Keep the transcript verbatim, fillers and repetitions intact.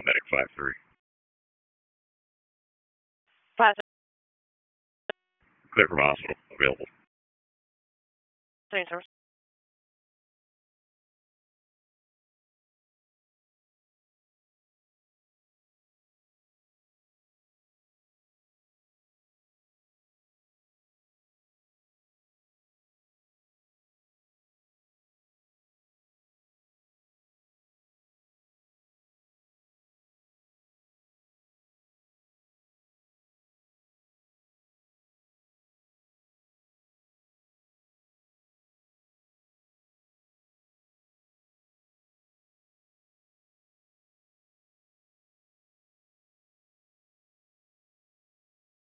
medic five three. Five Clear from hospital. Available. three service.